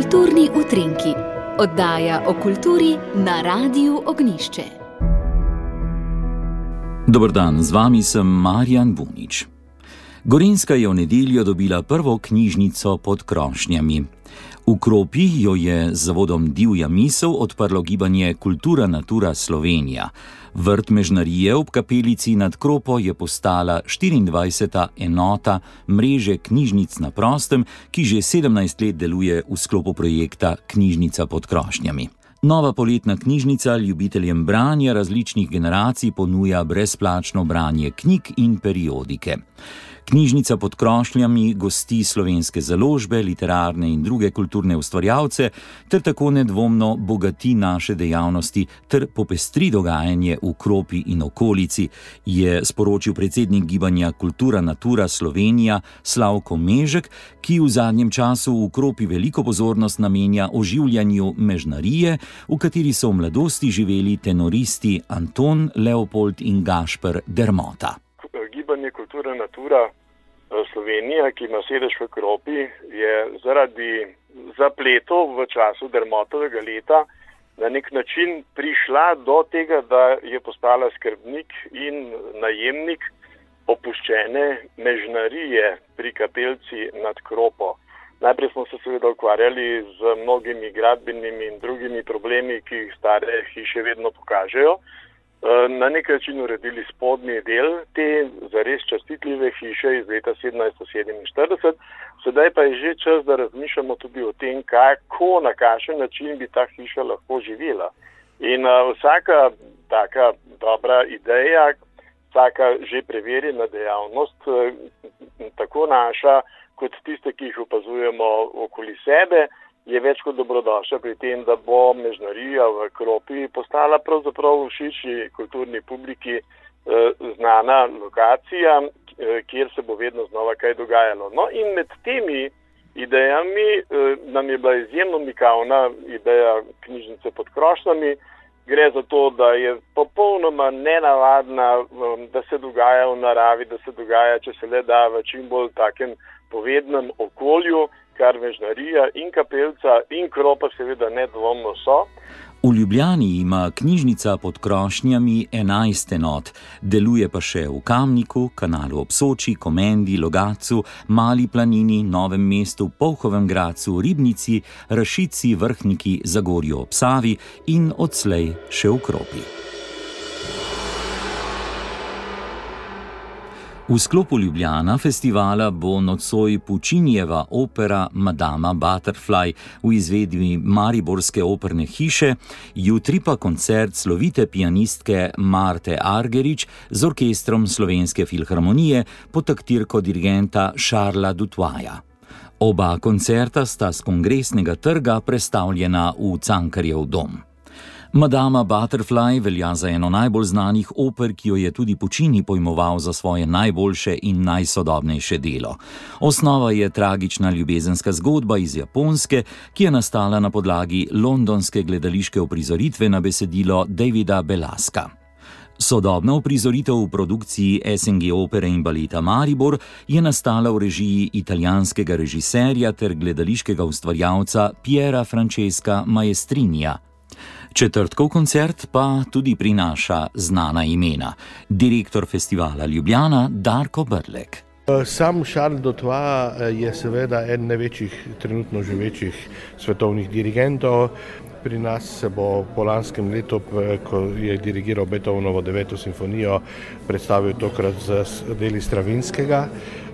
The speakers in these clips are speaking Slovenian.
Kulturni utrinki, oddaja o kulturi na Radiu Ognjišče. Dober dan, z vami sem Marjan Bunič. Gorenjska je v nedeljo dobila prvo knjižnico pod krošnjami. V Kropi jo je z zavodom Divja misel odprlo gibanje Kultura Natura Slovenija. Vrt Mežnarije ob kapelici nad Kropo je postala 24. enota mreže knjižnic na prostem, ki že 17 let deluje v sklopu projekta Knjižnica pod krošnjami. Nova poletna knjižnica ljubiteljem branja različnih generacij ponuja brezplačno branje knjig in periodike. Knjižnica pod krošnjami gosti slovenske založbe, literarne in druge kulturne ustvarjalce ter tako nedvomno bogati naše dejavnosti ter popestri dogajanje v Kropi in okolici, je sporočil predsednik gibanja Kultura Natura Slovenija Slavko Mežek, ki v zadnjem času v Kropi veliko pozornost namenja oživljanju Mežnarije, v kateri so v mladosti živeli tenoristi Anton, Leopold in Gašper Dermota. Gibanje Kultura Natura Slovenija, ki ima sedež v Kropi, je zaradi zapletov v času Dermotovega leta na nek način prišla do tega, da je postala skrbnik in najemnik opuščene Mežnarije pri kapelci nad Kropo. Najprej smo se seveda ukvarjali z mnogimi gradbenimi in drugimi problemi, ki jih stare hiše vedno pokažejo. Na nek način uredili spodnji del te zares častitljive hiše iz leta 1747. Sedaj pa je že čas, da razmišljamo tudi o tem, kako, na kakšen način bi ta hiša lahko živela. In vsaka taka dobra ideja, vsaka že preverjena dejavnost, tako naša kot tiste, ki jih opazujemo okoli sebe, je več kot dobrodošla pri tem, da bo Mežnarija v Kropi postala pravzaprav v širši kulturni publiki znana lokacija, kjer se bo vedno znova kaj dogajalo. No in med temi idejami nam je bila izjemno mikavna ideja knjižnice pod krošnjami. Gre za to, da je popolnoma nenavadna, da se dogaja v naravi, da se dogaja, če se le da, v čim bolj takem povednem okolju, kar Mežnarija in kapelca in Kropa seveda nedvomno so. V Ljubljani ima knjižnica pod krošnjami 11 enot, deluje pa še v Kamniku, Kanalu ob Soči, Komendi, Logatcu, Mali planini, Novem mestu, Polhovem Gradcu, Ribnici, Rašici, Vrhniki, Zagorju ob Savi in odslej še v Kropi. V sklopu Ljubljana festivala bo nocoj Pučinijeva opera Madama Butterfly v izvedbi Mariborske operne hiše, jutri pa koncert slovite pianistke Marte Argerich z orkestrom Slovenske filharmonije pod taktirko dirigenta Charlesa Dutoya. Oba koncerta sta s Kongresnega trga prestavljena v Cankarjev dom. Madama Butterfly velja za eno najbolj znanih oper, ki jo je tudi Puccini pojmoval za svoje najboljše in najsodobnejše delo. Osnova je tragična ljubezenska zgodba iz Japonske, ki je nastala na podlagi londonske gledališke uprizoritve na besedilo Davida Bellaska. Sodobna uprizoritev v produkciji SNG opere in baleta Maribor je nastala v režiji italijanskega režiserja ter gledališkega ustvarjalca Piera Francesca Maestrinija. Četrtkov koncert pa tudi prinaša znana imena. Direktor festivala Ljubljana Darko Brlek. Sam Charles Dutoy je seveda eden največjih trenutno živečih svetovnih dirigentov. Pri nas se bo po lanskem letu, ko je dirigiral Beethovenovo 9. simfonijo, predstavil tokrat z deli Stravinskega,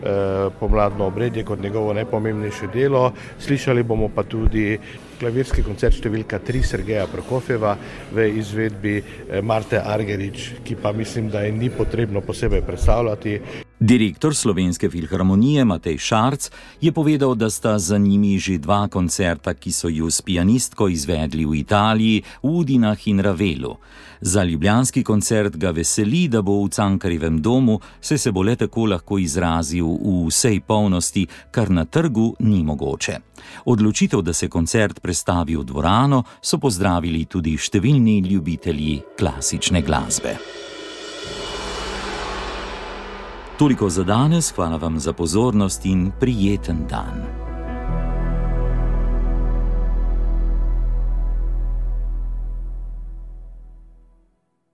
Pomladno obredje kot njegovo najpomembnejše delo. Slišali bomo pa tudi klavirski koncert številka 3 Sergeja Prokofjeva v izvedbi Marte Argerich, ki pa mislim, da je ni potrebno posebej predstavljati. Direktor Slovenske filharmonije Matej Šarc je povedal, da sta za njimi že 2 koncerta, ki so ju s pianistko izvedli v Italiji, v Udinah in Ravelu. Za ljubljanski koncert ga veseli, da bo v Cankarjevem domu, saj se bo le tako lahko izrazil v vsej polnosti, kar na trgu ni mogoče. Odločitev, da se koncert prestavi v dvorano, so pozdravili tudi številni ljubitelji klasične glasbe. Toliko za danes, hvala vam za pozornost in prijeten dan.